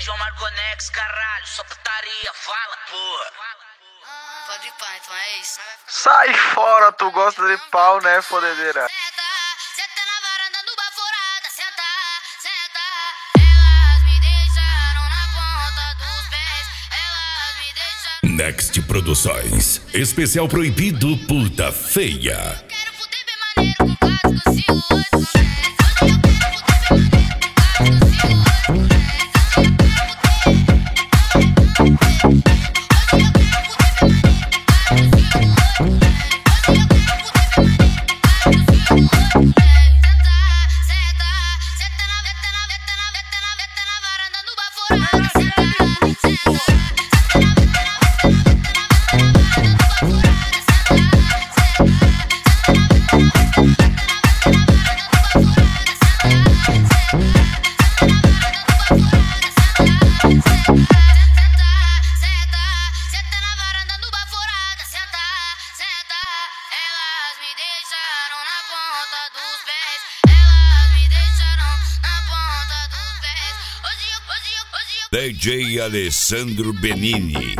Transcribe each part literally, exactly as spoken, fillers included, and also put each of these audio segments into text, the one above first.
João Marconex, caralho, só putaria, fala, porra. Pode pá, então é isso. Sai fora, tu gosta de pau, né, fodedeira? Senta, senta na varanda do Baforada, senta, senta. Elas me deixaram na ponta dos pés, elas me deixaram. Next Produções, especial proibido puta feia. Quero fuder bem maneiro com clássico ciúmes. D J Alessandro Benini.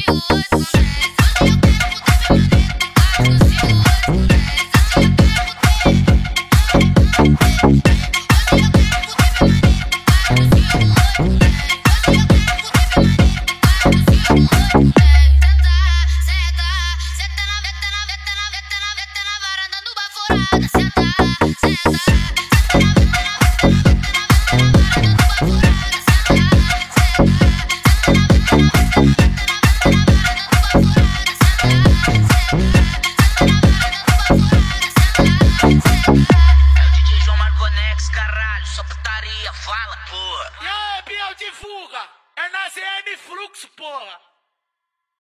Caralho, só putaria, fala, porra. E aí, Biel de Fuga? É na Z N Fluxo, porra.